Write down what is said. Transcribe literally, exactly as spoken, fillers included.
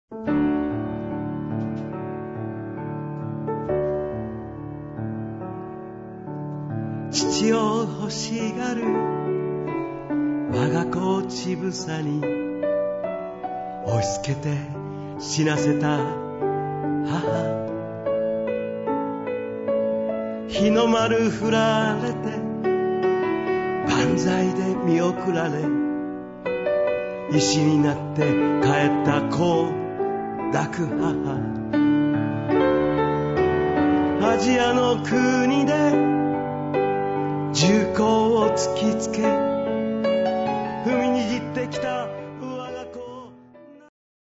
父を欲しがる我が子を乳房に押し付けて死なせた母、日の丸振られて万歳で見送られ、石になって帰った子を抱く母、アジアの国で銃口を突きつけ踏みにじってきた